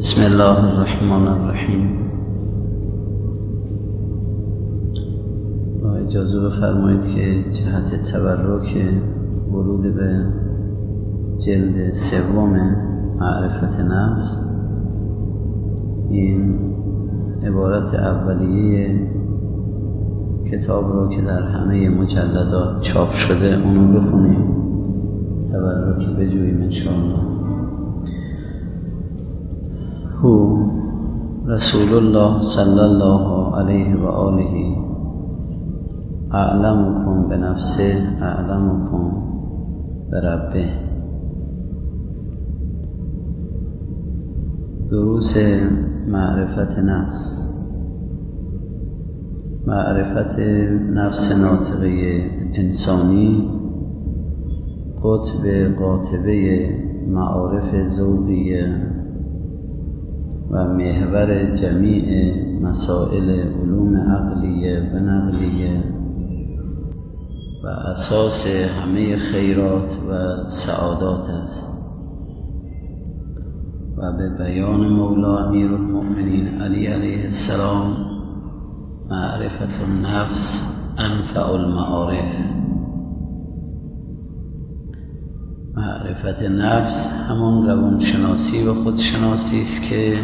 بسم الله الرحمن الرحیم. اجازه بفرمایید که جهت تبرک ورود به جلد سوم معرفت نفس، این عبارت اولیه کتاب رو که در همه مجلدات چاپ شده اونو بخونیم، تبرکی بجوییم انشاءالله. هو رسول الله صلی الله علیه و آله اعلمکم بنفسه اعلمکم بربه. دروس معرفت نفس. معرفت نفس ناطقه انسانی قطب قاطبه معارف ذوقیه و محور جمیع مسائل علوم عقلیه و نقلیه و اساس همه خیرات و سعادات است و به بیان مولا امیرالمؤمنین علی علیه السلام معرفت النفس انفع المعارف. معرفت نفس همون روانشناسی و خودشناسی است که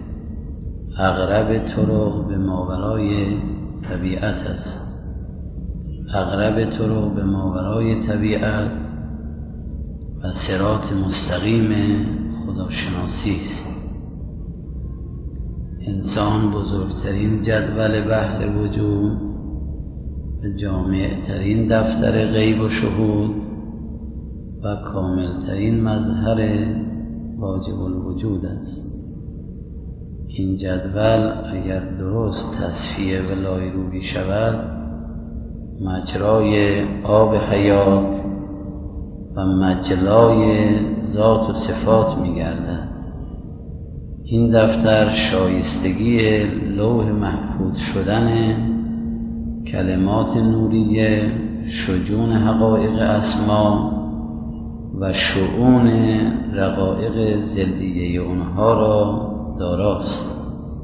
اقرب طرق به ماورای طبیعت است. اقرب طرق به ماورای طبیعت و صراط مستقیم خداشناسی است. انسان بزرگترین جدول بحر وجود و جامعترین دفتر غیب و شهود و کاملترین مظهر واجب الوجود است. این جدول اگر درست تصفیه و لایروبی شود مجرای آب حیات و مجلای ذات و صفات می‌گردد. این دفتر شایستگی لوح محفوظ شدن کلمات نوریه، شجون حقایق اسما و شؤون رقایق ضدیه اونها را داراست.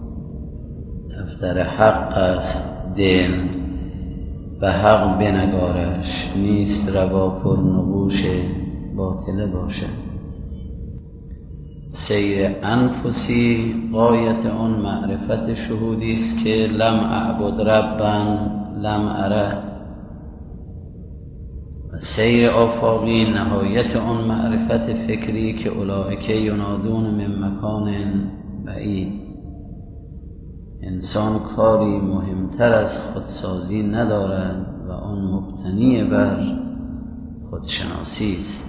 دفتر حق است دل و حق بنگارش، نیست روا پر نقوش باطله باشد. سیر انفسی غایت آن معرفت شهودی است که لم اعبد ربا لم اره، و سیر آفاقی نهایت آن معرفت فکری که اولئک ینادون من مکان بعید. انسان کاری مهمتر از خودسازی ندارد و آن مبتنی بر خودشناسی است.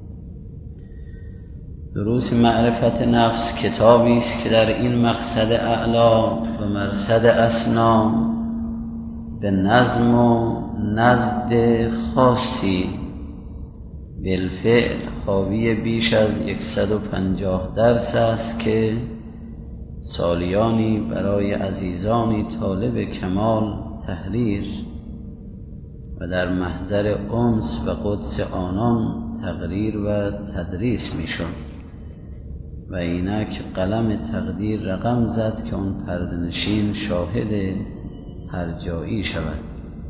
دروس معرفت نفس کتابی است که در این مقصد اعلا و مرصد اسنا به نظم و نزد خاصی بالفعل حاوی بیش از 150 درس است که سالیانی برای عزیزانی طالب کمال تحریر و در محضر انس و قدس آنان تقریر و تدریس میشد و اینک قلم تقدیر رقم زد که آن پرده‌نشین شاهد هر جایی شود.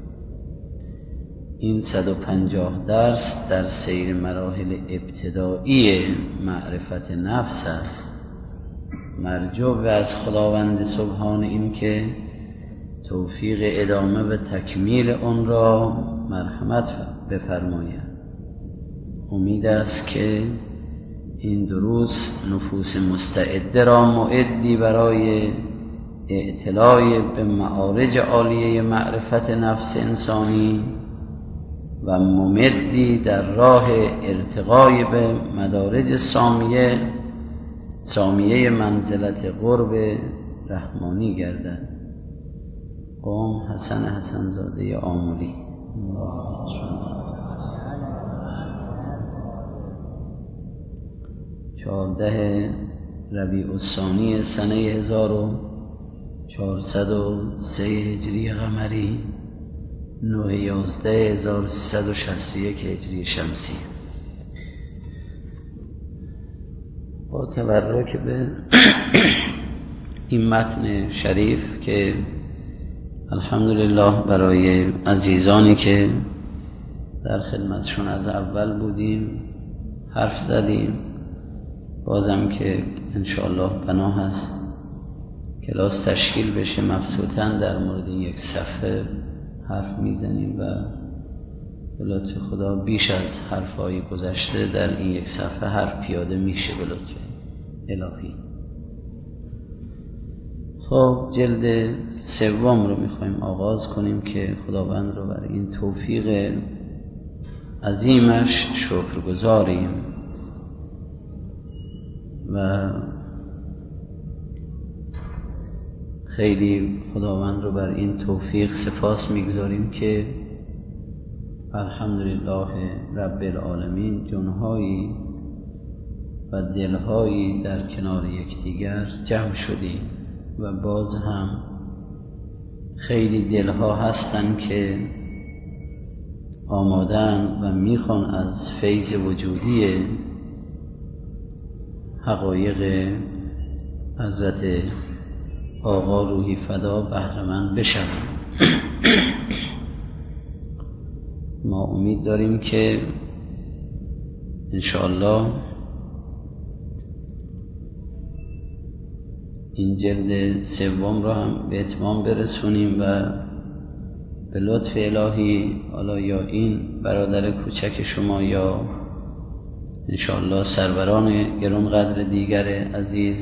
این 150 درس در سیر مراحل ابتدایی معرفت نفس است. مرجو از خداوند سبحان این که توفیق ادامه و تکمیل آن را مرحمت بفرماید. امید است که این دروس نفوس مستعده را معدی برای اطلاع به معارج عالیه معرفت نفس انسانی و ممدی در راه ارتقای به مدارج سامیه منزلت قرب رحمانی گردد. قوم حسن حسنزاده آمولی. 14 ربیع الثانی سنه 1403 هجری قمری 9/11/1361 هجری شمسی. با تبرک به این متن شریف که الحمدلله برای عزیزانی که در خدمتشون از اول بودیم حرف زدیم، بازم که انشاءالله بنا هست کلاس تشکیل بشه مبسوطاً در مورد یک صفحه حرف میزنیم و به لطف خدا بیش از حرفهای گذشته در این یک صفحه حرف پیاده میشه به لطف الهی. خب جلد سوم رو میخوایم آغاز کنیم که خداوند رو بر این توفیق عظیمش شکرگزاریم و خیلی خداوند رو بر این توفیق سپاس میگذاریم که الحمدلله رب العالمین جنهایی و دلهایی در کنار یکدیگر جمع شدیم و باز هم خیلی دلها هستن که آمادن و میخوان از فیض وجودی حقایق حضرت آقا روحی فدا بهره‌مند بشوند. ما امید داریم که انشاءالله این جلد سوم را هم به اتمام برسونیم و به لطف الهی حالا یا این برادر کوچک شما یا انشاءالله سروران گرانقدر دیگر عزیز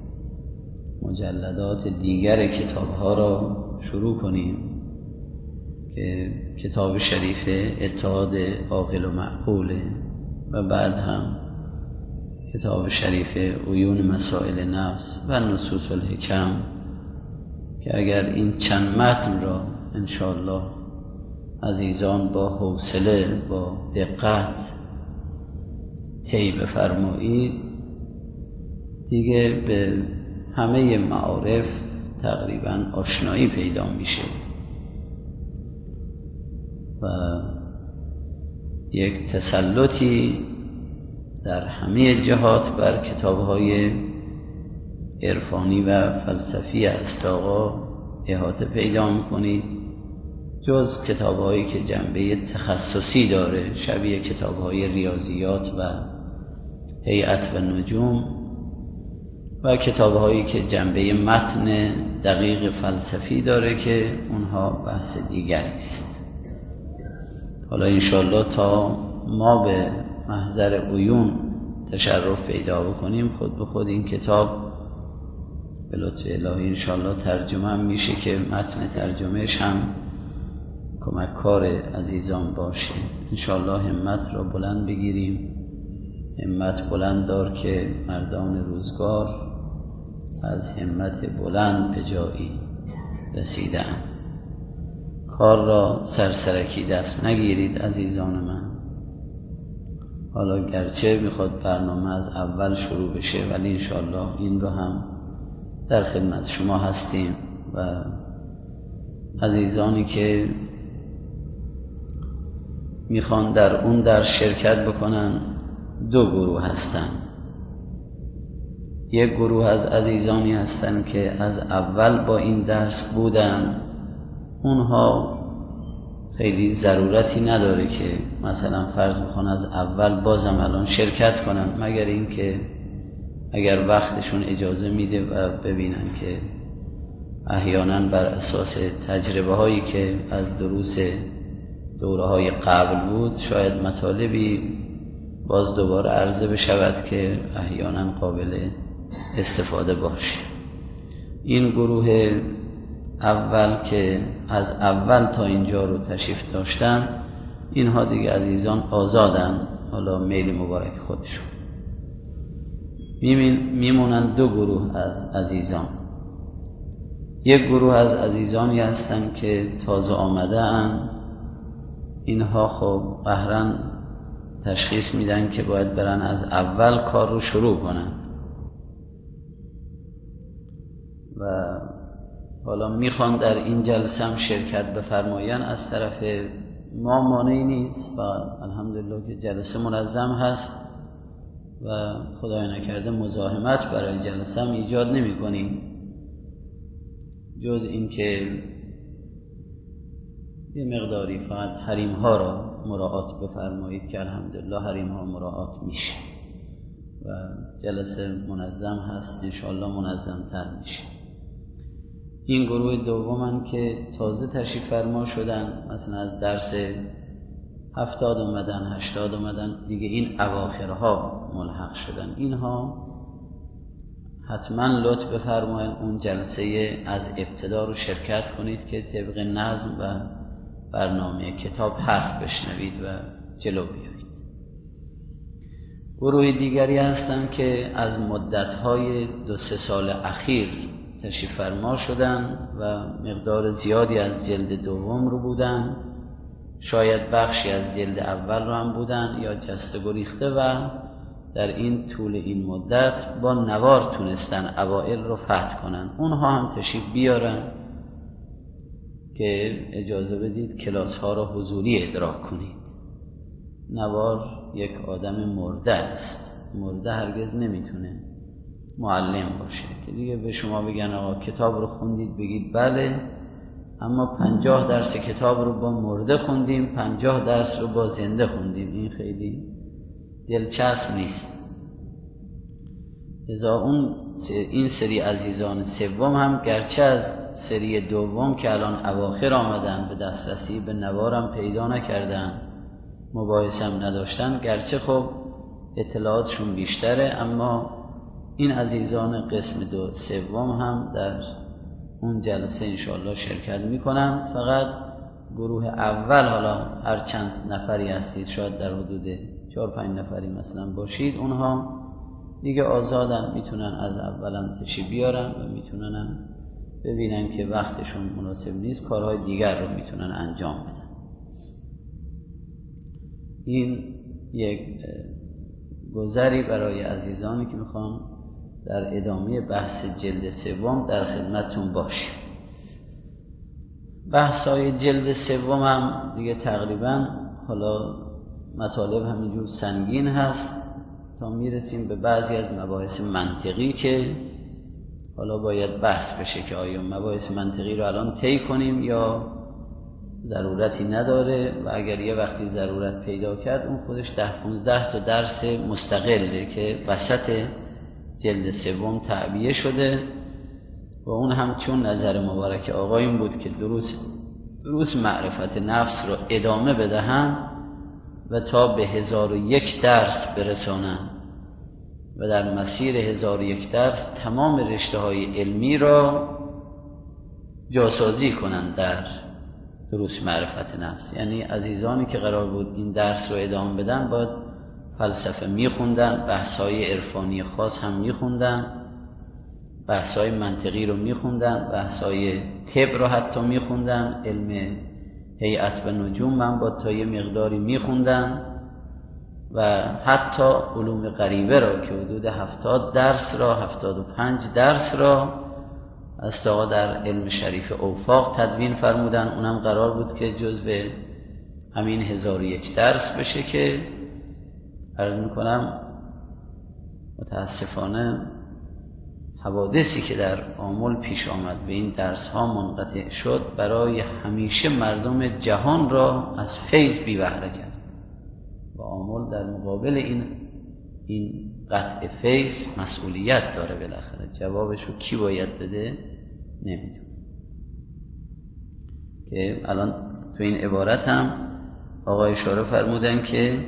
مجلدات دیگر کتابها را شروع کنیم که کتاب شریف اتحاد عاقل و معقوله و بعد هم کتاب شریف عیون مسائل نفس و نصوص الحکم که اگر این چند متن را انشاءالله عزیزان با حوصله با دقت طی بفرمایید دیگه به همه معارف تقریبا آشنایی پیدا میشه و یک تسلطی در همه جهات بر کتاب‌های عرفانی و فلسفی است آقا احاطه پیدا می‌کنید، جز کتاب‌هایی که جنبه تخصصی داره شبیه کتاب‌های ریاضیات و هیئت و نجوم و کتاب‌هایی که جنبه متن دقیق فلسفی داره که اونها بحث دیگری است. حالا انشاءالله تا ما به محضر عیون تشرف پیدا بکنیم خود به خود این کتاب به لطف الهی انشاءالله ترجمه هم میشه که متن ترجمهش هم کمککار عزیزان باشه. انشاءالله همت را بلند بگیریم، همت بلند دار که مردان روزگار از همت بلند به جایی رسیدن. کار را سرسرکی دست نگیرید عزیزان من. حالا گرچه میخواد برنامه از اول شروع بشه ولی انشاءالله این رو هم در خدمت شما هستیم و عزیزانی که میخوان در اون درس شرکت بکنن دو گروه هستن. یک گروه از عزیزانی هستن که از اول با این درس بودن، اونها خیلی ضرورتی نداره که مثلا فرض بخوان از اول بازم الان شرکت کنن، مگر اینکه اگر وقتشون اجازه میده و ببینن که احیانا بر اساس تجربه هایی که از دروس دوره های قبل بود شاید مطالبی باز دوباره عرضه بشود که احیانا قابل استفاده باشه. این گروه اول که از اول تا اینجا رو تشریف داشتن اینها دیگه عزیزان آزادن، حالا میل مبارک خودشون. میمونن دو گروه از عزیزان. یک گروه از عزیزانی هستن که تازه آمده ان، اینها خب قهرن تشخیص میدن که باید برن از اول کار رو شروع کنن و حالا میخوان در این جلسه هم شرکت بفرماین. از طرف ما مانعی نیست و الحمدلله که جلسه منظم هست و خدای نکرده مزاحمت برای جلسه هم ایجاد نمی کنیم، جز اینکه یه مقداری فقط حریم ها را مراعات بفرمایید که الحمدلله حریم ها مراعات میشه و جلسه منظم هست، انشاءالله منظم تر میشه. این گروه دومن که تازه تشریف فرما شدن، مثلا از درس 70 اومدن 80 اومدن دیگه، این اواخرها ملحق شدن. اینها حتما لطف بفرمایید اون جلسه از ابتدا رو شرکت کنید که طبق نظم و برنامه کتاب حرف بشنوید و جلو بیایید. گروه دیگری هستن که از مدت‌های 2-3 سال اخیر تشریف فرما شدن و مقدار زیادی از جلد دوم رو بودن، شاید بخشی از جلد اول رو هم بودن یا جسته گریخته، و در این طول این مدت با نوار تونستن اوائل رو فتح کنن. اونها هم تشریف بیارن که اجازه بدید کلاس ها رو حضوری ادراک کنید. نوار یک آدم مرده است، مرده هرگز نمیتونه معلم باشه که دیگه به شما بگن آقا کتاب رو خوندید بگید بله، اما 50 درس کتاب رو با مرده خوندیم، 50 درس رو با زنده خوندیم، این خیلی دلچسب نیست. لذا این سری عزیزان سوم هم گرچه از سری دوم که الان اواخر آمدن به دسترسی به نوارم پیدا نکردن، مباحثه هم نداشتن، گرچه خب اطلاعاتشون بیشتره، اما این عزیزان قسم سوم هم در اون جلسه انشاءالله شرکت میکنن. فقط گروه اول حالا هر چند نفری هستید، شاید در حدود 4-5 نفری مثلا باشید، اونها دیگه آزادن، میتونن از اولم تشریف بیارن و میتونن ببینن که وقتشون مناسب نیست، کارهای دیگر رو میتونن انجام بدن. این یک گذری برای عزیزانی که میخوام در ادامه بحث جلد سوم در خدمتتون باشیم. بحث‌های جلد سوم هم دیگه تقریبا حالا مطالب همینجور سنگین هست تا میرسیم به بعضی از مباحث منطقی که حالا باید بحث بشه که آیا مباحث منطقی رو الان طی کنیم یا ضرورتی نداره، و اگر یه وقتی ضرورت پیدا کرد اون خودش 10-15 تا درس مستقله که وسط جلد سوم تعبیه شده، و اون هم چون نظر مبارک آقایون بود که دروس معرفت نفس رو ادامه بدهن و تا به 1001 درس برسانن و در مسیر 1001 درس تمام رشته های علمی را جاسازی کنند در دروس معرفت نفس. یعنی عزیزانی که قرار بود این درس رو ادامه بدن باید فلسفه میخوندن، بحث‌های عرفانی خاص هم میخوندن، بحث‌های منطقی رو میخوندن، بحث‌های طب رو حتی میخوندن، علم هیئت و نجوم من با تا یه مقداری میخوندن، و حتی علوم غریبه را که حدود 70 درس را 75 درس را از تا در علم شریف اوفاق تدوین فرمودن. اونم قرار بود که جزو همین 1001 درس بشه که عرض میکنم متاسفانه حوادثی که در آمل پیش آمد به این درس ها منقطع شد، برای همیشه مردم جهان را از فیض بی بهره کرد و آمل در مقابل این قطع فیض مسئولیت داره، بالاخره جوابش رو کی باید بده نمیدونه. که الان تو این عبارت هم آقای اشاره فرمودن که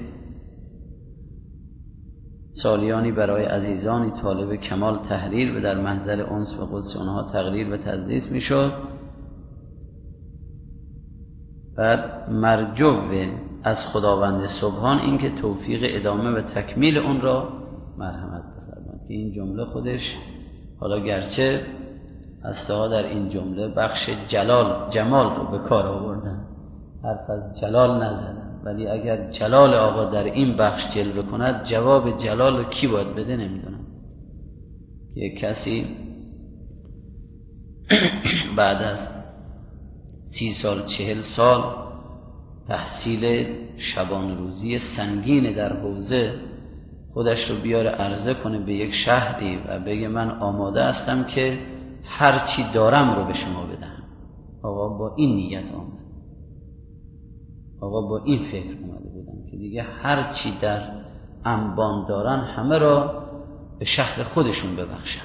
سالیانی برای عزیزانی طالب کمال تحریر و در محضر انس و قدس آنها تقریر و تدریس میشد. بعد مرجو از خداوند سبحان این که توفیق ادامه و تکمیل اون را مرحمت بفرماید. که این جمله خودش حالا گرچه هسته‌ها در این جمله بخش جمال رو به کار آوردن، حرف از جلال نزدن، ولی اگر جلال آقا در این بخش جلوه کند، جواب جلال رو کی باید بده نمیدونم. که کسی بعد از 30 سال 40 سال تحصیل شبان روزی سنگین در حوزه خودش رو بیاره عرضه کنه به یک شهری و بگه من آماده هستم که هر چی دارم رو به شما بدهم. آقا با این نیت آمد، آقا با این فکر اومده بودن که دیگه هر چی در انبان دارن همه را به شهر خودشون ببخشن.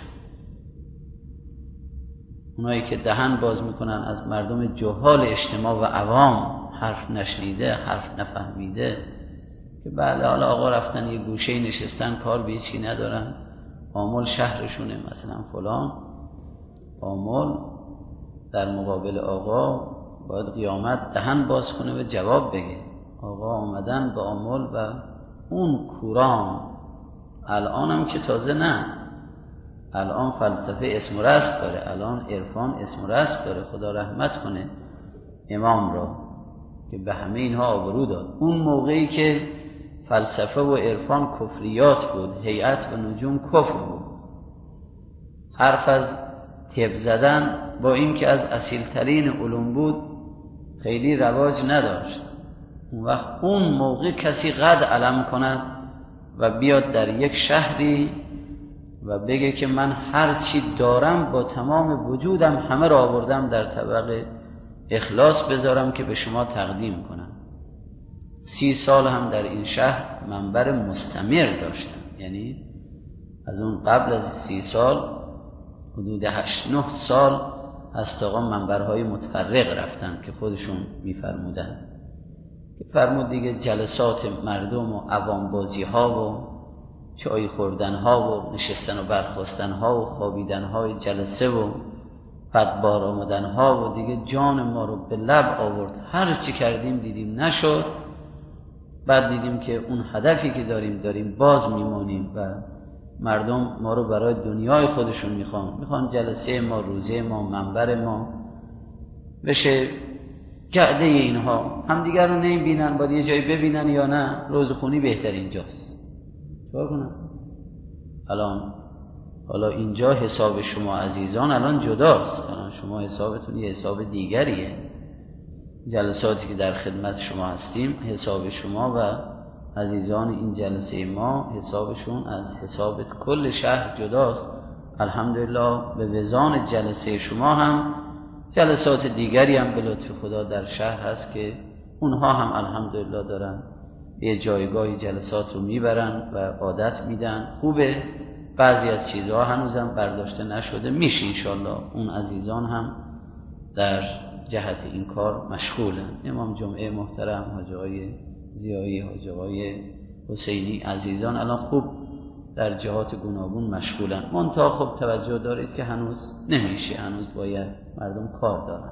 اونایی که دهن باز میکنن از مردم جهال اجتماع و عوام، حرف نشنیده، حرف نفهمیده، که بله حالا آقا رفتن یه گوشه نشستن، کار به هیچی ندارن، آمل شهرشونه مثلا فلان، آمل در مقابل آقا باید قیامت دهن باز کنه و جواب بگه. آقا آمدن به آمل و اون کوران. الان هم که تازه نه، الان فلسفه اسم و رسم داره، الان عرفان اسم و رسم داره. خدا رحمت کنه امام را که به همه اینها آبرو داد. اون موقعی که فلسفه و عرفان کفریات بود، هیئت و نجوم کفر بود، حرف از طب زدن با این که از اصیلترین علوم بود خیلی رواج نداشت. اون وقت اون موقع کسی قد علم کند و بیاد در یک شهری و بگه که من هر چی دارم با تمام وجودم همه را آوردم در طبق اخلاص بذارم که به شما تقدیم کنم. 30 سال هم در این شهر منبر مستمر داشتم، یعنی از اون قبل از 30 سال حدود 8-9 سال از آقا منبرهای متفرق رفتن که خودشون میفرمودن که فرمود دیگه جلسات مردم و عوام بازی ها و چای خوردن ها و نشستن و برخاستن ها و خوابیدن های جلسه و بدبار آمدن ها و دیگه جان ما رو به لب آورد. هر چی کردیم دیدیم نشد. بعد دیدیم که اون هدفی که داریم باز میمونیم و مردم ما رو برای دنیای خودشون میخوان جلسه ما، روزه ما، منبر ما بشه گرده اینها. همدیگر رو نمیبینن، باید یه جایی ببینن یا نه روزخونی بهترین جاست. چطور کنم؟ حالا اینجا حساب شما عزیزان الان جداست، الان شما حسابتون یه حساب دیگریه. جلساتی که در خدمت شما هستیم حساب شما و عزیزان این جلسه ما حسابشون از حساب کل شهر جداست. الحمدلله به وزان جلسه شما هم جلسات دیگری هم به لطف خدا در شهر هست که اونها هم الحمدلله دارن یه جایگاهی جلسات رو میبرن و عادت میدن. خوبه، بعضی از چیزها هنوزم برداشته نشده، میشه انشالله اون عزیزان هم در جهت این کار مشغولن. امام جمعه محترم، حاج آقای زیایی، حاج آقای حسینی، عزیزان الان خوب در جهات گوناگون مشغولن. منتها خب توجه دارید که هنوز نمیشه، هنوز باید مردم کار دارن.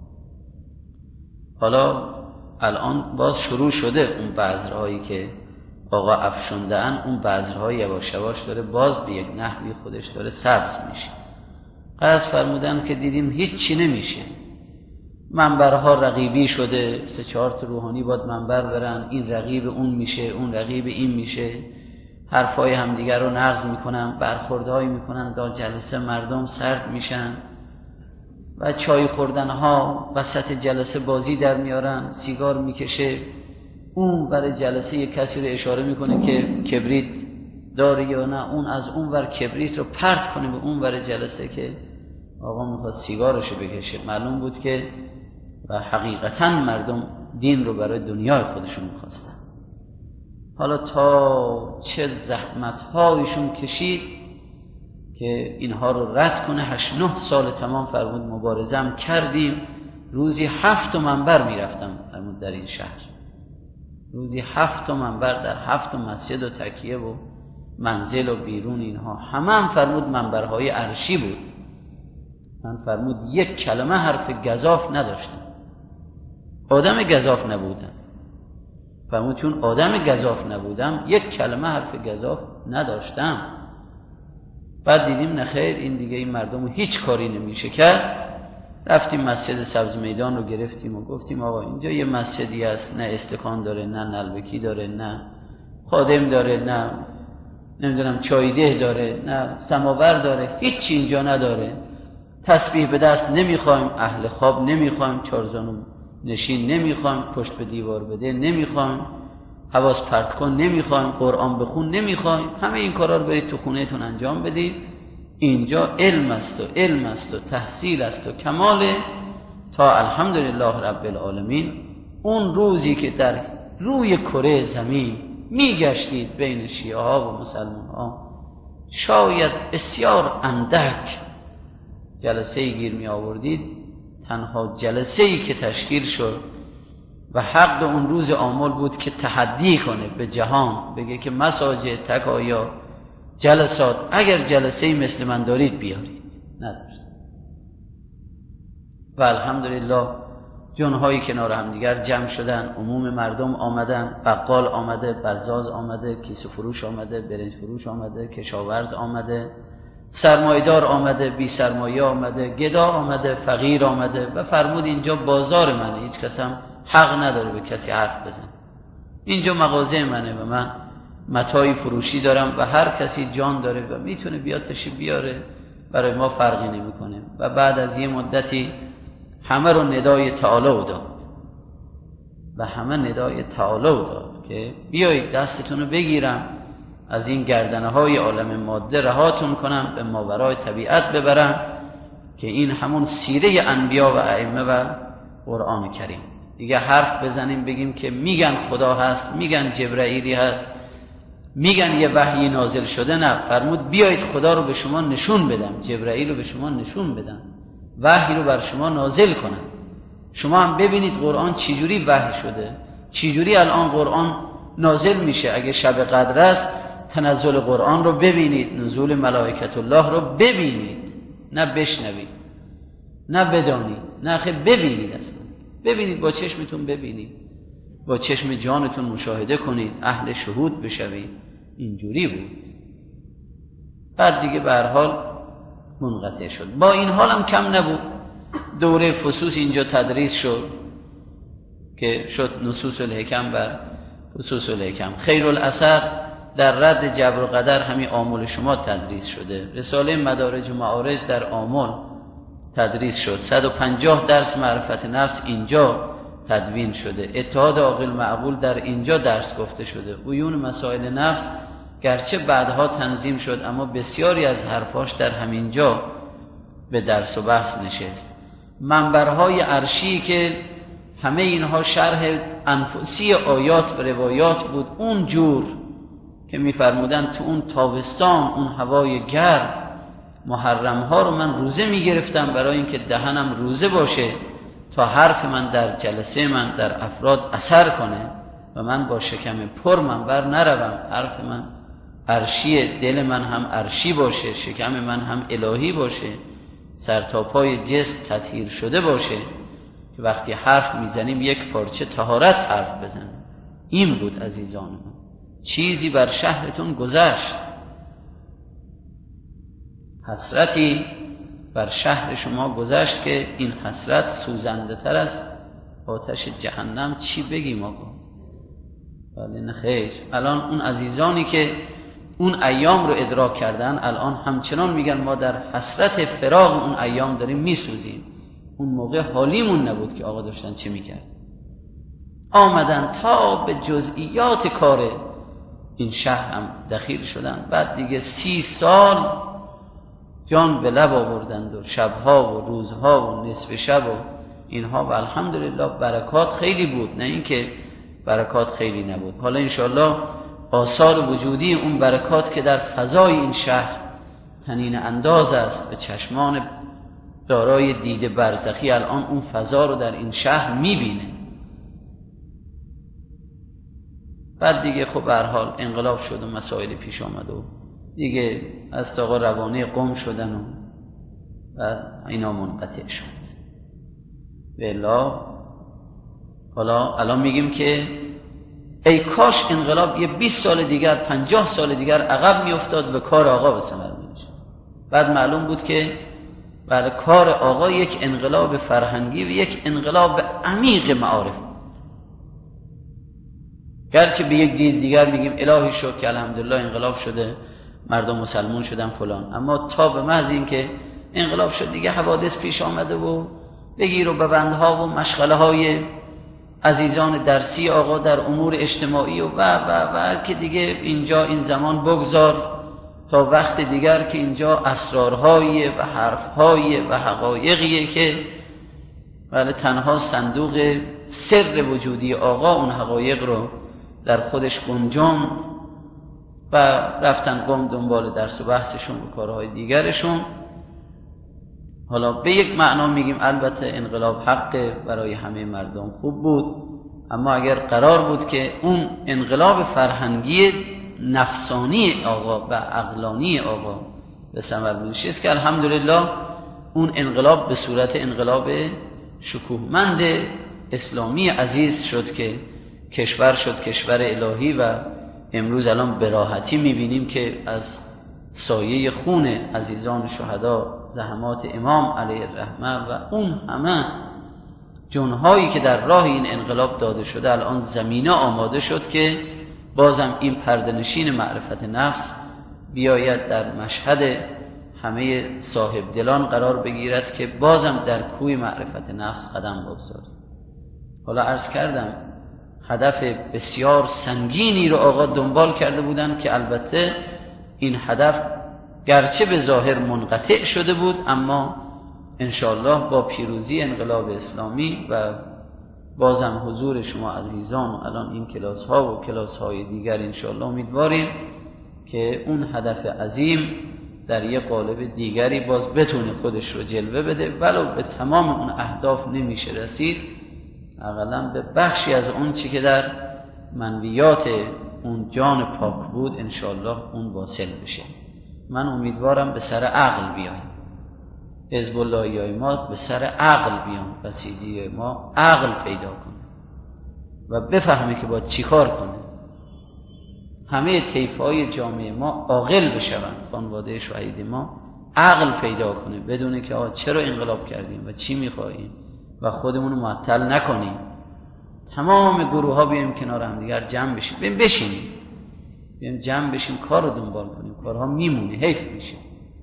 حالا الان باز شروع شده اون بذرهایی که آقا افشونده‌اند، اون بذرهای یواش یواش داره باز به یک نحوی خودش داره سبز میشه. قصد فرمودن که دیدیم هیچی نمیشه، منبرها رقیبی شده، 3-4 تا روحانی باید منبر برن، این رقیب اون میشه، اون رقیب این میشه، حرفای همدیگر رو نقض میکنن، برخوردهایی میکنن، تا جلسه مردم سرد میشن و چای خوردنها وسط جلسه بازی در میارن، سیگار میکشه، اون برای جلسه یک کسی رو اشاره میکنه که کبریت داره یا نه، اون از اون ور کبریت رو پرت کنه به اون ور جلسه که آقا میخواد سیگارشو بکشه. معلوم بود که و حقیقتا مردم دین رو برای دنیای خودشون میخواستن. حالا تا چه زحمت‌هایشون کشید که اینها رو رد کنه. 8-9 سال تمام فرمود مبارزم کردیم. روزی 7 منبر میرفتم فرمود در این شهر، روزی 7 منبر در 7 مسجد و تکیه و منزل و بیرون، اینها همه فرمود منبرهای عرشی بود. من فرمود یک کلمه حرف گزاف نداشتم، آدم گزاف نبودم. فرمود چون آدم گزاف نبودم یک کلمه حرف گزاف نداشتم. بعد دیدیم نخیر این دیگه این مردم هیچ کاری نمیشه کرد. رفتیم مسجد سبز میدان رو گرفتیم و گفتیم آقا اینجا یه مسجدی است، نه استکان داره، نه نلبکی داره، نه خادم داره، نه نمیدونم چایده داره، نه سماور داره، هیچی اینجا نداره. تسبیح به دست نمیخوایم، اهل خواب نمیخوایم، چارزانو نشین نمیخوایم، پشت به دیوار بده نمیخوایم، حواس پرت کن نمیخوایم، قرآن بخون نمیخوایم، همه این کارا رو برید تو خونهتون انجام بدید. اینجا علم است و تحصیل است و کماله تا الحمدلله رب العالمین اون روزی که در روی کره زمین میگشتید بین شیعه ها و مسلمان ها، شاید بسیار اندک جلسه‌ای گیر می آوردید. تنها جلسه‌ای که تشکیل شد و حق اون روز آمل بود که تحدی کنه به جهان، بگه که مساجد، تکایا، جلسات اگر جلسه‌ای مثل من دارید بیارید. نداشت و الحمدلله جن‌های کنار هم دیگر جمع شدن، عموم مردم آمدن، بقال آمده، بزاز آمده، کیسه فروش آمده، برنج فروش آمده، کشاورز آمده، سرمایدار آمده، بی سرمایه آمده، گدا آمده، فقیر آمده و فرمود اینجا بازار منه، هیچ کس هم حق نداره به کسی حرف بزن. اینجا مغازه منه و من متاعی فروشی دارم و هر کسی جان داره و میتونه بیاد تشریف بیاره، برای ما فرقی نمیکنه. و بعد از یه مدتی همه رو ندای تعالی داد و همه ندای تعالی داد که بیایید دستتون رو بگیرم، از این گردنه های عالم ماده رهاتون کنم، به ماورای طبیعت ببرم که این همون سیره انبیا و ائمه و قرآن کریم. دیگه حرف بزنیم بگیم که میگن خدا هست، میگن جبرائیلی هست، میگن یه وحی نازل شده، نه. فرمود بیایید خدا رو به شما نشون بدم، جبرائیل رو به شما نشون بدم، وحی رو بر شما نازل کنم، شما هم ببینید قرآن چجوری وحی شده، چجوری الان قرآن نازل میشه. اگه شب قدر است تنزل قرآن رو ببینید، نزول ملائکت الله رو ببینید، نه بشنوید، نه بدانید، نه خیلی ببینید، اصلا ببینید، با چشمتون ببینید، با چشم جانتون مشاهده کنید، اهل شهود بشوید. اینجوری بود. بعد دیگه به هر حال منقطع شد. با این حال هم کم نبود، دوره فصوص اینجا تدریس شد که شد نصوص الحکم بر فصوص الحکم. خیر الاثر در رد جبر و قدر همین آمل شما تدریس شده. رساله مدارج و معارج در آمل تدریس شد. 150 درس معرفت نفس اینجا تدوین شده. اتحاد عاقل معقول در اینجا درس گفته شده. عیون مسائل نفس گرچه بعدها تنظیم شد اما بسیاری از حرفاش در همینجا به درس و بحث نشست. منبرهای عرشی که همه اینها شرح انفسی آیات و روایات بود، اون جور که می‌فرمودن تو اون تابستان اون هوای گرم محرم‌ها رو من روزه می‌گرفتم برای اینکه دهنم روزه باشه تا حرف من در جلسه من در افراد اثر کنه و من با شکم پر منبر نروم، حرف من عرشی، دل من هم عرشی باشه، شکم من هم الهی باشه، سر تا پای جسم تطهیر شده باشه که وقتی حرف میزنیم یک پارچه طهارت حرف بزنیم. این بود عزیزان من. چیزی بر شهرتون گذشت، حسرتی بر شهر شما گذشت که این حسرت سوزنده تر از آتش جهنم. چی بگیم آقا؟ ولی نه خیر. الان اون عزیزانی که اون ایام رو ادراک کردن الان همچنان میگن ما در حسرت فراق اون ایام داریم میسوزیم. اون موقع حالیمون نبود که آقا داشتن چه میکرد. آمدن تا به جزئیات کار این شهر هم دخیل شدن. بعد دیگه 30 سال جان به لب آوردند و شبها و روزها و نصف شب و اینها و الحمدلله برکات خیلی بود، نه اینکه برکات خیلی نبود. حالا انشاءالله آثار وجودی اون برکات که در فضای این شهر طنین انداز است به چشمان دارای دید برزخی، الان اون فضا رو در این شهر میبینه. بعد دیگه خب به هر حال انقلاب شد و مسائل پیش آمد و دیگه از آقا روانه قم شدن و اینا منقطع شد. بلا حالا الان میگیم که ای کاش انقلاب یه 20 سال دیگر 50 سال دیگر عقب میافتاد به کار آقا به ثمر می‌رسید. بعد معلوم بود که بعد کار آقا یک انقلاب فرهنگی و یک انقلاب عمیق معارف، گرچه به یک دید دیگر میگیم الهی شکر که الحمدلله انقلاب شده، مردم مسلمان شدن فلان، اما تا به محض این که انقلاب شد دیگه حوادث پیش آمده و بگیر و ببندها و مشغله های عزیزان درسی آقا در امور اجتماعی و که دیگه اینجا این زمان بگذار تا وقت دیگر که اینجا اسرارهای و حرفهای و حقایقیه که ولی تنها صندوق سر وجودی آقا اون حقایق رو در خودش گنجاند و رفتن گم دنبال درس و بحثشون و کارهای دیگرشون. حالا به یک معنا میگیم البته انقلاب حق برای همه مردم خوب بود، اما اگر قرار بود که اون انقلاب فرهنگی نفسانی آقا و عقلانی آقا به ثمر بنشست که الحمدلله اون انقلاب به صورت انقلاب شکوهمند اسلامی عزیز شد که کشور شد کشور الهی و امروز الان به راحتی میبینیم که از سایه خون عزیزان شهدا زحمات امام علیه الرحمه و اون همه جنهایی که در راه این انقلاب داده شده الان زمینه آماده شد که بازم این پرده‌نشین معرفت نفس بیاید در مشهد همه صاحب دلان قرار بگیرد که بازم در کوی معرفت نفس قدم بگذارد. حالا عرض کردم هدف بسیار سنگینی رو آقا دنبال کرده بودن که البته این هدف گرچه به ظاهر منقطع شده بود، اما انشاءالله با پیروزی انقلاب اسلامی و بازم حضور شما عزیزان و الان این کلاس ها و کلاس های دیگر انشاءالله امیدواریم که اون هدف عظیم در یک قالب دیگری باز بتونه خودش رو جلوه بده، ولو به تمام اون اهداف نمیشه رسید، اقلا به بخشی از اون چی که در منویات اون جان پاک بود انشاءالله اون واصل بشه. من امیدوارم به سر عقل بیایم، حزب اللهی ما به سر عقل بیان، بسیجی ما عقل پیدا کنه و بفهمه که باید چی کار کنه. همه طیف‌های جامعه ما عاقل بشوند، خانواده شهید ما عقل پیدا کنه، بدونه که چرا انقلاب کردیم و چی میخواهیم و خودمون رو معطل نکنیم. تمام گروه ها بیایم کنار هم دیگر جمع بشیم، بیایم جمع بشیم کار رو دنبال کنیم، کارها میمونه، حیف میشه.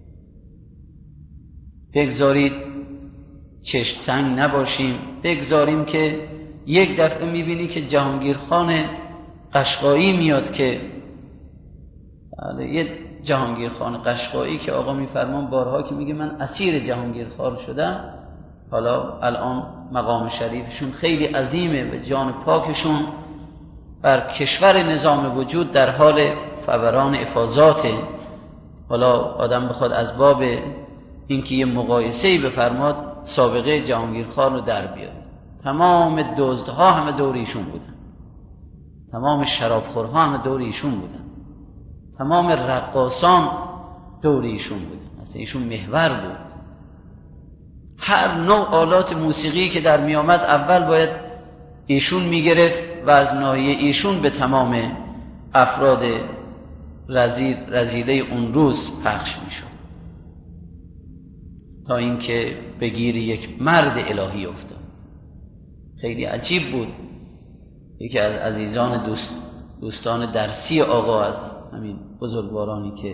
بگذارید چشم تنگ نباشیم، بگذاریم که یک دفعه میبینی که جهانگیر خان قشقایی میاد که یه جهانگیر خان قشقایی که آقا میفرمان بارها که میگه من اسیر جهانگیر خان شدم، حالا الان مقام شریفشون خیلی عظیمه و جان پاکشون بر کشور نظام وجود در حال فوران افاضاته. حالا آدم بخواد از باب اینکه یه مقایسه‌ای بفرماد سابقه جهانگیر خان رو در بیاره، تمام دزدها همه دور ایشون بودن، تمام شرابخورها همه دور ایشون بودن، تمام رقاصان دور ایشون بودن، اصلا ایشون محور بود. هر نوع آلات موسیقی که در می آمد اول باید ایشون می گرفت و از ناحیه ایشون به تمام افراد رذیله اون روز پخش می شد تا اینکه به گیر یک مرد الهی افتاد. خیلی عجیب بود. یکی از عزیزان دوستان درسی آقا، از همین بزرگوارانی که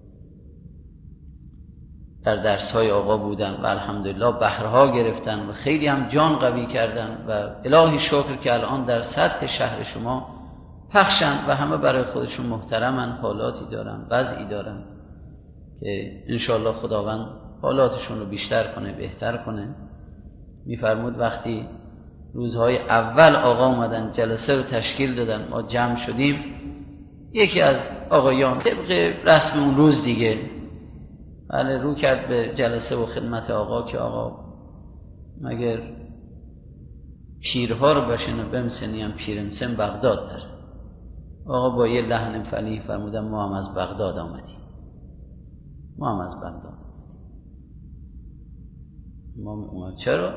در درس‌های آقا بودن و الحمدلله بهرها گرفتن و خیلی هم جان قوی کردن و الهی شکر که الان در سطح شهر شما پخشن و همه برای خودشون محترمن، حالاتی دارن، وضعی دارن که انشاءالله خداوند حالاتشون رو بیشتر کنه، بهتر کنه. میفرمود وقتی روزهای اول آقا اومدن جلسه رو تشکیل دادن، ما جمع شدیم، یکی از آقایان طبق رسم اون روز دیگه بله رو کرد به جلسه و خدمت آقا که آقا مگر پیرها رو باشین و بمسنی هم پیرمسن بغداد داره. آقا با یه لحن فلیح فرمودن ما هم از بغداد آمدیم، ما هم از بغداد. ما چرا؟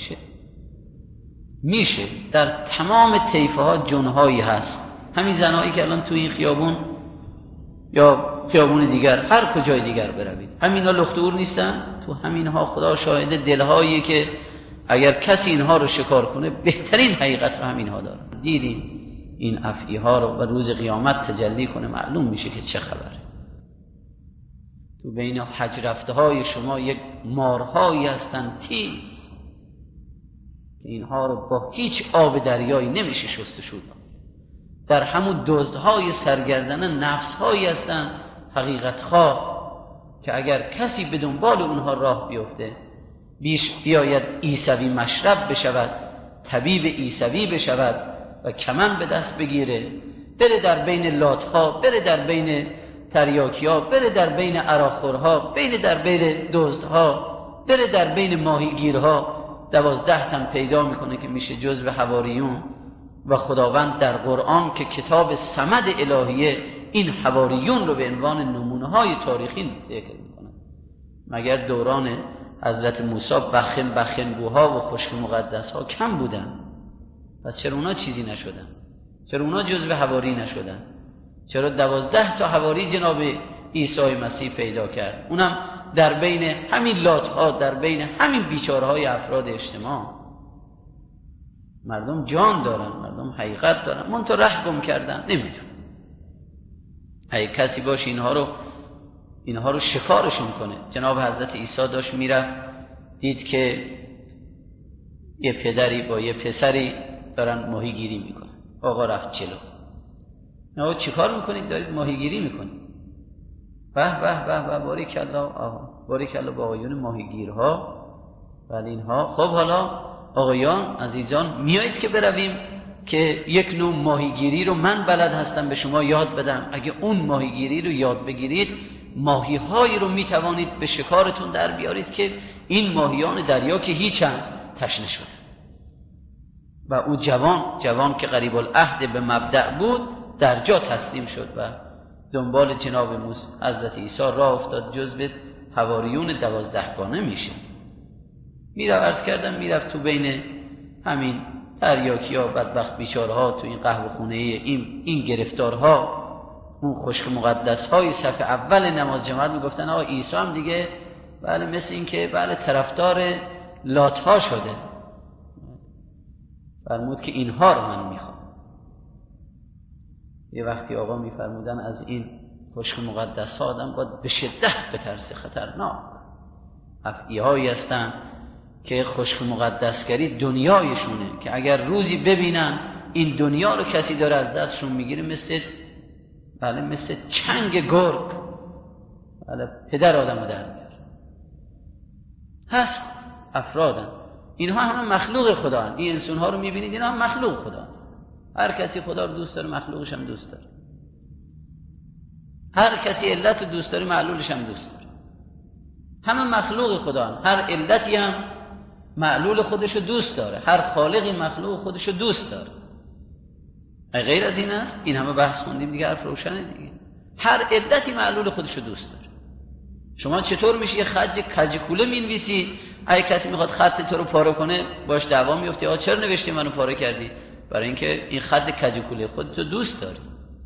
میشه در تمام طیفه ها جنهایی هست. همین زنهایی که الان تو این خیابون یا خیابون دیگر هر کجای دیگر بروید همینا لختور نیستن؟ تو همینها خدا شاهد دلهایی که اگر کسی اینها رو شکار کنه بهترین حقیقت رو همینها دارن. دیدین این افعی ها رو و روز قیامت تجلی کنه معلوم میشه که چه خبره. تو بین حج رفته های شما یک مارهایی هستن تیز اینها رو با هیچ آب دریایی نمیشه شستشو داد. در همون دزدهای سرگردنه نفسهایی هستن حقیقت خواه که اگر کسی به دنبال اونها راه بیفته بیاید عیسوی مشرب بشود، طبیب عیسوی بشود و کمن به دست بگیره، بره در بین لاتها، بره در بین تریاکی‌ها، بره در بین عراخورها، بره در بین دزدها، بره در بین ماهیگیرها. 12 تن پیدا میکنه که میشه جزو حواریون. و خداوند در قرآن که کتاب صمد الهیه این حواریون رو به عنوان نمونه‌های تاریخی ذکر میکنه. مگر دوران حضرت موسی بخنگوها و خشک مقدس‌ها کم بودن؟ پس چرا اونا چیزی نشدن؟ چرا اونا جزو حواری نشدن؟ چرا 12 تا حواری جناب عیسی مسیح پیدا کرد؟ اونم در بین همین لات‌ها، در بین همین بیچاره‌های افراد اجتماع. مردم جان دارن، مردم حقیقت دارن، منتها ره گم کردن. نمیدونم اگه کسی باشه اینها رو شکارشون کنه. جناب حضرت عیسی داشت میرفت، دید که یه پدری با یه پسری دارن ماهیگیری میکنن. آقا رفت جلو. آقا چی کار میکنید؟ دارید ماهیگیری میکنید. به به به به، باریکالله، باریکالله با آقایون ماهیگیرها. ولی اینها خب حالا آقایان عزیزان میایید که برویم که یک نوع ماهیگیری رو من بلد هستم به شما یاد بدم. اگه اون ماهیگیری رو یاد بگیرید ماهی‌هایی رو میتوانید به شکارتون در بیارید که این ماهیان دریا که هیچن تشنه شده. و او جوان که قریب العهد به مبدأ بود در جا تسلیم شد و دنبال جناب موسی حضرت عیسی راه افتاد، جزو حواریون 12گانه میشه. عرض کردم میرفت تو بین همین تریاکی‌ها، بدبخت بیچاره‌ها، تو این قهوه خونه این گرفتارها، اون خشک مقدس‌های صف اول نماز جماعت میگفتن آقا عیسی هم دیگه بله مثل این که بله طرفدار لات‌ها شده. فرمود که اینها رو من میخوام. یه وقتی آقا میفرمودن از این خشک مقدس‌ها آدم باید به شدت بترسه، خطرناک. افعی‌هایی هستن که خشک مقدسگری دنیایشونه که اگر روزی ببینن این دنیا رو کسی داره از دستشون میگیره، مثل چنگ گرگ بله پدر آدمو در میاره. هست افرادن، اینها همه مخلوق خدا هستند. این انسان‌ها رو میبینید اینا هم مخلوق خدا هست. هر کسی خدا رو دوست داره مخلوقش هم دوست داره. هر کسی علت رو دوست داره معلولش هم دوست داره. همه مخلوق خدا هستند. هر علتی هم معلول خودش رو دوست داره. هر خالقی مخلوق خودش رو دوست داره. غیر از این است؟ این همه بحث خوندیم دیگه، حرف روشنه دیگه. هر علتی معلول خودش رو دوست داره. شما چطور میشه یه خط کجکوله مینویسی، اگه کسی میخواد خط تو رو پاره کنه باش دعوا میفتی، آ چرا نوشتی منو پاره کردی؟ برای اینکه این خط کجکوله خودت رو دوست داری.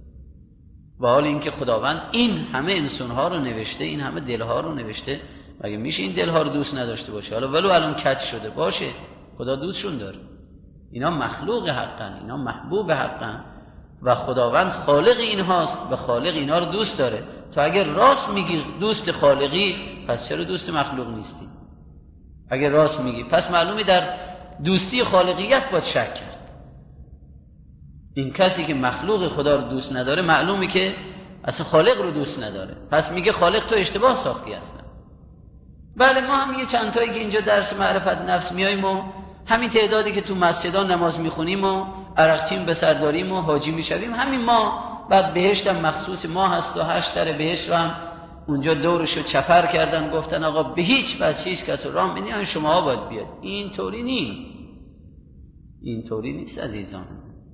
و حال اینکه خداوند این همه انسان‌ها رو نوشته، این همه دل‌ها رو نوشته، مگه میشه این دل‌ها رو دوست نداشته باشه؟ حالا ولو الان کج شده باشه، خدا دوستشون داره. اینا مخلوق حقن، اینا محبوب حقن و خداوند خالق اینهاست و خالق اینا رو دوست داره. تو اگر راست میگی دوست خالقی، پس چرا دوست مخلوق نیستی؟ اگر راست میگی پس معلومه در دوستی خالقیت باید شک کرد. این کسی که مخلوق خدا رو دوست نداره معلومه که اصلا خالق رو دوست نداره. پس میگه خالق تو اشتباه ساختی هستن. بله ما هم یه چند تایی که اینجا درس معرفت نفس میاییم و همین تعدادی که تو مسجدان نماز میخونیم و عرقچین به سر داریم و حاجی میشویم، همین ما بعد بهشت هم مخصوص ما هست و 8 در بهشت رو هم اونجا دورشو چپر کردن، گفتن آقا به هیچ وجه هیچ کس رو راه نمیدن، شما باید بیاد. اینطوری نیست، اینطوری نیست عزیزان.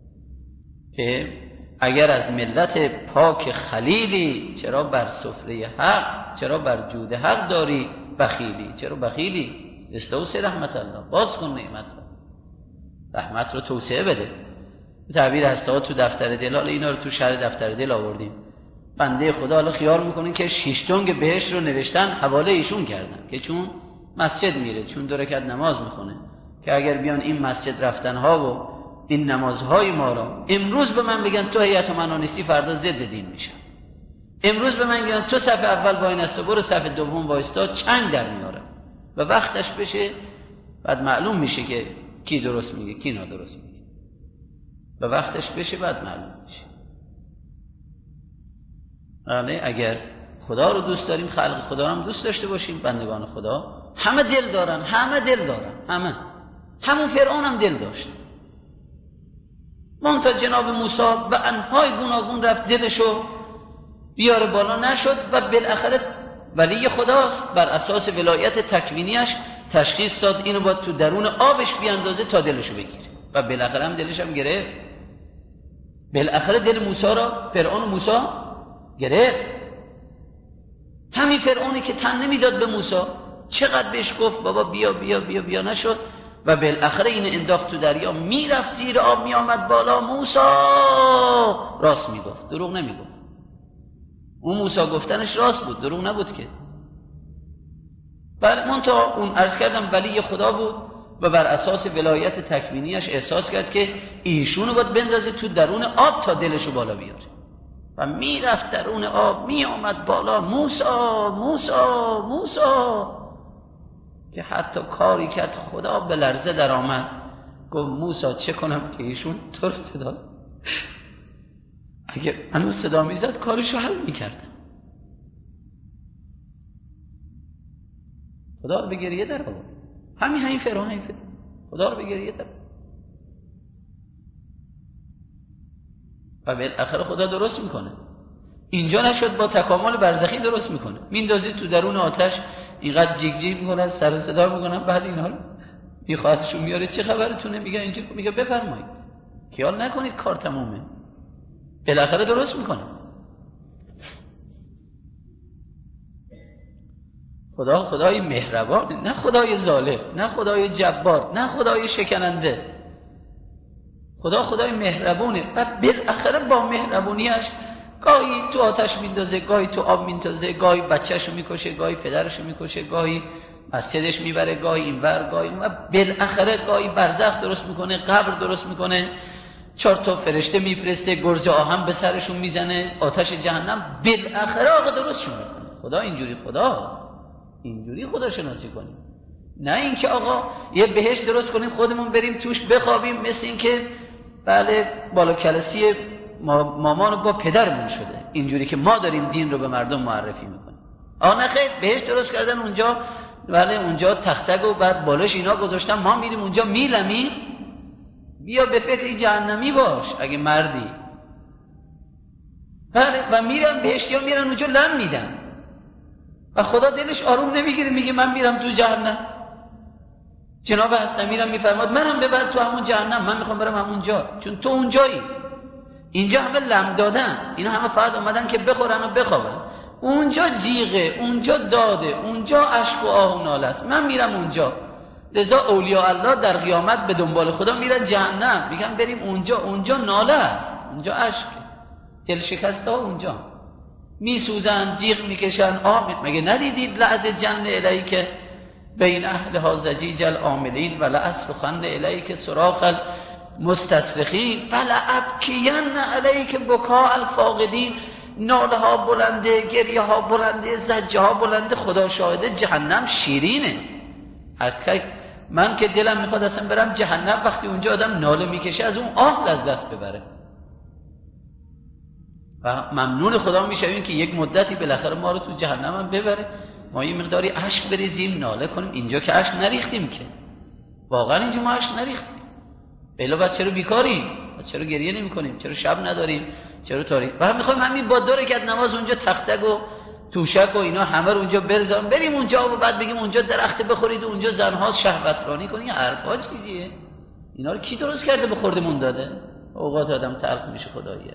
که اگر از ملت پاک خلیلی، چرا بر سفره حق، چرا بر جود حق داری بخیلی؟ چرا بخیلی؟ استوسی رحمت الله، باز کن نعمت رو، رحمت رو توسعه بده. به تعبیر هسته تو دفتر دل، حالا اینا رو تو شرح دفتر دل آوردیم. بنده خدا حالا خیال میکنین که 6 تنگ بهشت رو نوشتن حواله ایشون کردن که چون مسجد میره، چون 2 رکعت نماز میخونه، که اگر بیان این مسجد رفتنها و این نمازهای ما را امروز به من بگن تو هیئت امنا نیستی، فردا ضد دین میشن. امروز به من بگن تو صف اول وای نستا، برو صف دوم وایستا، چنگ در میاره و وقتش بشه بعد معلوم میشه که کی درست میگه کی نادرست میگه، و وقتش بشه بعد معلوم میشه. بله اگر خدا رو دوست داریم خلق خدا رو هم دوست داشته باشیم. بندگان خدا همه دل دارن، همون فرعون هم دل داشت، منتها جناب موسی و انهای گوناگون رفت دلشو بیاره بالا نشد و بالاخره ولی خداست بر اساس ولایت تکوینیش تشخیص داد اینو باید تو درون آبش بیاندازه تا دلشو بگیره و بالاخره هم دلش هم گرفت. بالاخره دل موسی را فرعون موسی گرفت. همین فرعونی که تن نمیداد به موسی، چقدر بهش گفت بابا بیا بیا بیا بیا، نشد و بالاخره این انداخت تو دریا، میرفت زیر آب میآمد بالا. موسی راست میگفت، دروغ نمیگفت. اون موسی گفتنش راست بود، دروغ نبود که. بله منتها اون عرض کردم ولی خدا بود و بر اساس ولایت تکوینیش احساس کرد که ایشونو باید بندازه تو درون آب تا دلشو بالا بیاره و میرفت درون آب میآمد بالا. موسی موسی موسی، که حتی کاری کرد خدا به لرزه در آمد. گفت موسی چه کنم که ایشون تو رو صدا، اگر منو صدا میزد کارشو حل میکردم. خدا رو به گریه در آورد. همین فرعون خدا رو به گریه در آورد و بالاخره خدا درست میکنه. اینجا نشد با تکامل برزخی درست میکنه، میندازید تو درون آتش، اینقدر جیگ جیگ میکنن، سر صدا میکنن، بعد اینها رو میخواهدشون میاره چه خبرتونه، میگه اینجا، میگه بفرمایید، خیال نکنید کار تمومه. بالاخره درست میکنه. خدا خدای مهربان، نه خدای ظالم، نه خدای جبار، نه خدای شکننده. خدا خدای مهربونه و بالاخره با مهربونیش گاهی تو آتش میندازه، گاهی تو آب میندازه، گاهی بچه‌شو میکشه، گاهی پدرشو میکشه، گاهی مسجدش میبره، گاهی اینور گاهی اون، و بالاخره گاهی برزخ درست میکنه، قبر درست میکنه، 4 تا فرشته میفرسته، گرز آهن به سرشون میزنه، آتش جهنم، بالاخره آقا درستشون میکنه. خدا اینجوری خدا شناسی کنیم، نه اینکه آقا یه بهشت درست کنیم خودمون بریم توش بخوابیم، مثل اینکه بله بالا کلسی مامان با پدرمون شده، اینجوری که ما داریم دین رو به مردم معرفی میکنیم. آقا نه خیر، بهشت درست کردن اونجا، بله اونجا تختگ و بعد بالاش اینا گذاشتن، ما میریم اونجا میلمیم. بیا به فکر جهنمی باش اگه مردی. بله و میرن بهشتیان میرن اونجا لم میدن و خدا دلش آروم نمیگیره، میگه من میرم تو جهنم. جناب هستمیرم میفرماد منم ببر تو همون جهنم، من میخوام برم همونجا، چون تو اونجایی. اینجا همه لم دادن، اینا همه فقط اومدن که بخورن و بخوابن. اونجا جیغه، اونجا داده، اونجا اشک و آه و ناله است. من میرم اونجا. لذا اولیاء الله در قیامت به دنبال خدا میرن جهنم، میگن بریم اونجا ناله است، اونجا اشک، دل شکسته ها اونجا میسوزن، جیغ میکشن، آه. مگه ندیدید لعز جن الیک بین اهلها زجیج العاملین و لأصرخن الیک صراخ المستصرخین فلأبکین الیک بکاء الفاقدین. ناله ها بلنده، گریه ها بلنده، زجه ها بلنده. خدا شاهده جهنم شیرینه. من که دلم میخواد اصلا برم جهنم، وقتی اونجا آدم ناله میکشه از اون آه لذت ببره و ممنون خدا میشویم که یک مدتی بالاخره ما رو تو جهنم هم ببره، ما یه مقداری اشک بریزیم، ناله کنیم. اینجا که اشک نریختیم، که واقعا اینجا ما اشک نریختیم. بلا بس چرا بیکاریم؟ چرا گریه نمی کنیم؟ چرا شب نداریم؟ چرا تاریک؟ و میخوایم همین با 2 رکعت نماز اونجا تختگ و توشک و اینا همه رو اونجا برزن، بریم اونجا و بعد بگیم اونجا درخت بخورید و اونجا زنها شهوترانی کنید. حرفا چیزیه؟ اینا رو کی درست کرده به خوردمون داده؟ اوقات آدم تلخ میشه خداییش.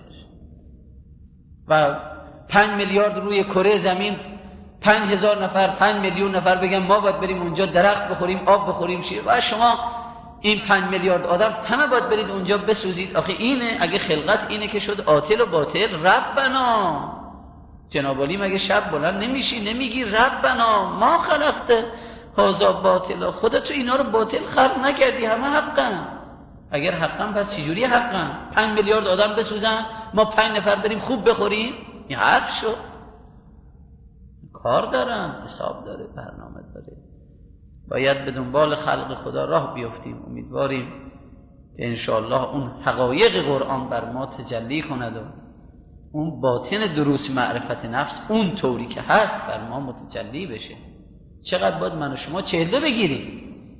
و 5 میلیارد روی کره زمین، 5000 نفر، 5 میلیون نفر بگن ما باید بریم اونجا درخت بخوریم، آب بخوریم، شیر، و شما این 5 میلیارد آدم همه باید برید اونجا بسوزید. آخه اینه، اگه خلقت اینه که شد عاطل و باطل، ربنا جناب علی مگه شب بلند نمیشی نمیگی ربنا ما خلقت هذا باطلا؟ خودت تو اینا رو باطل خلق نکردی، همه حقن. اگر حقن پس چجوری حقن؟ 5 میلیارد آدم بسوزن، ما 5 نفر بریم خوب بخوریم؟ این حق شد. کار دارن، حساب داره، برنامه داره. باید به دنبال خلق خدا راه بیفتیم. امیدواریم که انشاءالله اون حقایق قرآن بر ما تجلی کند و اون باطن دروس معرفت نفس اون طوری که هست بر ما متجلی بشه. چقدر باید من و شما 40 بگیریم؟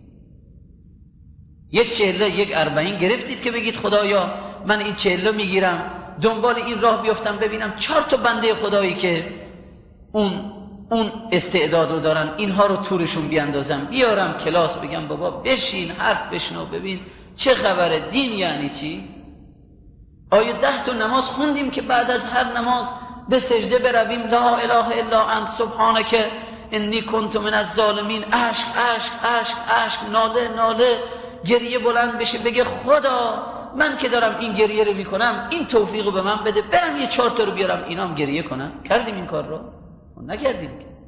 یک 40 گرفتید که بگید خدایا من این 40 میگیرم، دنبال این راه بیفتم ببینم 4 تا بنده خدایی که اون استعداد رو دارن اینها رو تورشون بیاندازم، بیارم کلاس بگم بابا بشین حرف بشنو ببین چه خبره، دین یعنی چی؟ آیا 10 تا نماز خوندیم که بعد از هر نماز به سجده برویم لا اله الا انت سبحانک انی کنت من الظالمین، اشک ناله گریه بلند بشه بگه خدا من که دارم این گریه رو میکنم این توفیق رو به من بده برم یه 4 تا رو بیارم اینام گریه کنن؟ کردیم این کار رو؟ نکردیم.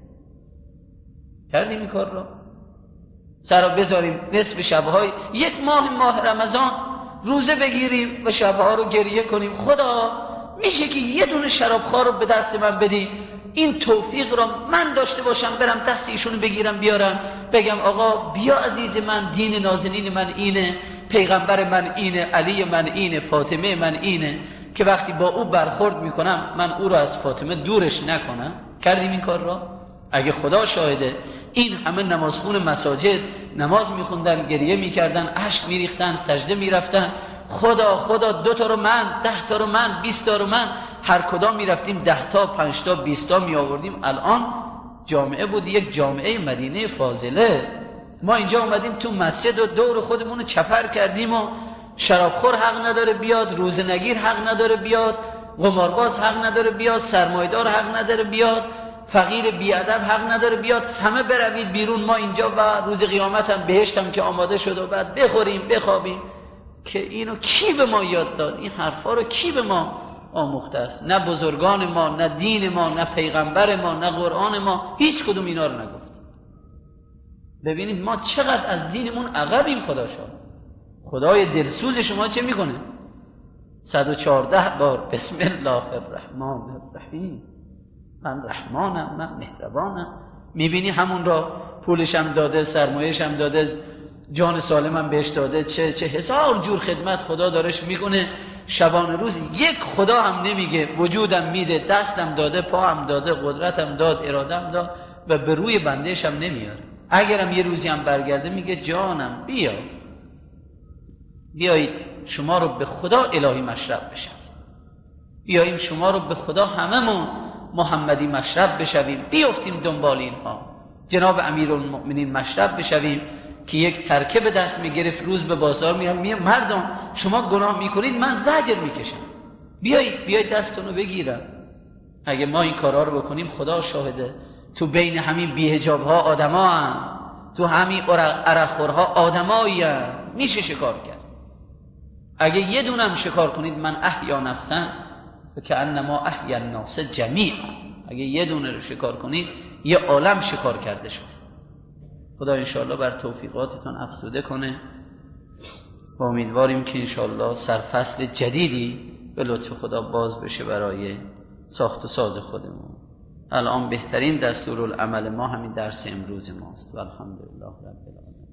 کردیم این کار رو؟ سرا بذاریم نصف شبهای یک ماه رمضان روزه بگیریم و شبها رو گریه کنیم خدا میشه که یه دونه شرابخوار رو به دست من بدی این توفیق رو من داشته باشم برم دست ایشونو بگیرم بیارم بگم آقا بیا عزیز من، دین نازنین من اینه، پیغمبر من اینه، علی من اینه، فاطمه من اینه، که وقتی با او برخورد میکنم من او رو از فاطمه دورش نکنم. کردیم این کار را؟ اگه خدا شاهده این همه نمازخون مساجد نماز میخوندن، گریه میکردن، اشک میریختن، سجده میرفتن، خدا 2 تا رو من، 10 تا رو من، 20 تا رو من، هر کدام میرفتیم 10 تا 5 تا 20 تا می آوردیم. الان جامعه بود یک جامعه مدینه فاضله. ما اینجا اومدیم تو مسجد و دور خودمون رو چپر کردیم و شرابخور حق نداره بیاد، روزنگیر حق نداره بیاد، قمارباز حق نداره بیاد، سرمایه‌دار حق نداره بیاد، فقیر بیادب حق نداره بیاد، همه بروید بیرون، ما اینجا و روز قیامت هم بهشت هم که آماده شد و بعد بخوریم بخوابیم. که اینو کی به ما یاد داد؟ این حرفا رو کی به ما آموخته است؟ نه بزرگان ما، نه دین ما، نه پیغمبر ما، نه قرآن ما، هیچ کدوم اینا رو نگفت. ببینید ما چقدر از دینمون عقبیم. خدا شاد خدای دلسوز شما چه میکنه؟ 114 بار بسم الله الرحمن الرحیم، من رحمانم من مهربانم. میبینی همون را پولش هم داده، سرمایه‌اش هم داده، جان سالمم بهش داده، چه هزار جور خدمت خدا دارش میکنه شبانه روز. یک خدا هم نمیگه وجودم میده، دستم داده، پاهم داده، قدرتم داد، ارادم داد و به روی بندهش هم نمیاره. اگرم یه روزی هم برگرده میگه جانم بیایید شما رو به خدا الهی مشرب بشوید، بیاییم شما رو به خدا هممون محمدی مشرب بشویم، بیافتیم دنبال اینها. جناب امیرالمؤمنین مشرب بشویم که یک ترکه به دست میگرفت، روز به بازار میگه مردم شما گناه میکنید من زجر میکشم، بیایید دستونو بگیرم. اگه ما این کارا رو بکنیم خدا شاهده تو بین همین بی‌حجاب‌ها آدما هم، تو همین عرقخورها آدمایی هم میشه شکار کرد. اگه یه دونم شکار کنید من احیا نفسن فکأنما احیا الناس جمیعا، اگه یه دونه رو شکار کنید یه عالم شکار کرده شد. خدا انشاءالله بر توفیقاتتون افزوده کنه و امیدواریم که انشاءالله سرفصل جدیدی به لطف خدا باز بشه برای ساخت و ساز خودمون. الان بهترین دستورالعمل ما همین درس امروز ماست و الحمدلله رب العالمین.